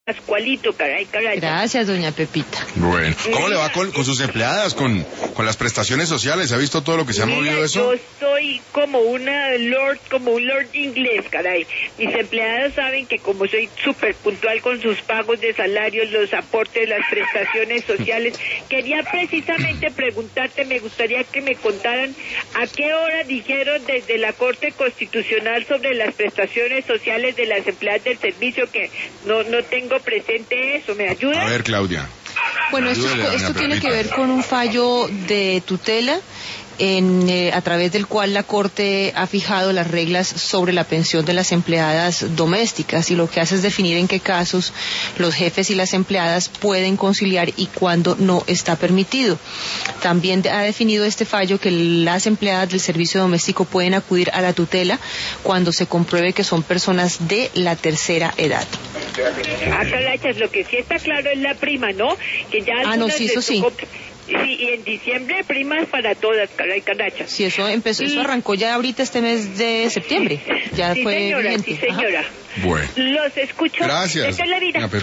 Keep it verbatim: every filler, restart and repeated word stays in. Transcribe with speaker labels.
Speaker 1: Pascualito, caray, caray.
Speaker 2: Gracias, doña Pepita.
Speaker 3: Bueno, ¿cómo le va con, con sus empleadas, con, con las prestaciones sociales? ¿Ha visto todo lo que se ha
Speaker 1: Mira,
Speaker 3: movido eso?
Speaker 1: yo soy como una lord, como un lord inglés, caray. Mis empleadas saben que como soy súper puntual con sus pagos de salarios, los aportes, las prestaciones sociales, quería precisamente preguntarte, me gustaría que me contaran a qué hora dijeron desde la Corte Constitucional sobre las prestaciones sociales de las empleadas del servicio, que no, no tengo presente eso. ¿Me ayuda?
Speaker 3: A ver, Claudia.
Speaker 2: Bueno, esto,
Speaker 3: Ayúdele,
Speaker 2: esto
Speaker 3: doña
Speaker 2: tiene que
Speaker 3: Pepita.
Speaker 2: ver con un fallo de tutela en, eh, a través del cual la Corte ha fijado las reglas sobre la pensión de las empleadas domésticas, y lo que hace es definir en qué casos los jefes y las empleadas pueden conciliar y cuándo no está permitido. También ha definido este fallo que las empleadas del servicio doméstico pueden acudir a la tutela cuando se compruebe que son personas de la tercera edad.
Speaker 1: Ah, carachas, lo que sí está claro es la prima, ¿no? Que ya
Speaker 2: Ah, no,
Speaker 1: algunas
Speaker 2: sí, eso
Speaker 1: les
Speaker 2: sí.
Speaker 1: tocó- Sí, y en diciembre primas para todas, caray, carachas.
Speaker 2: Sí, eso empezó, eso
Speaker 1: Y-
Speaker 2: arrancó ya ahorita este mes de septiembre. Ya
Speaker 1: Sí,
Speaker 2: fue
Speaker 1: señora,
Speaker 2: vigente.
Speaker 1: sí, señora.
Speaker 3: Bueno.
Speaker 1: Los escucho.
Speaker 3: Gracias,
Speaker 1: Esta es la vida.
Speaker 3: doña Pepita.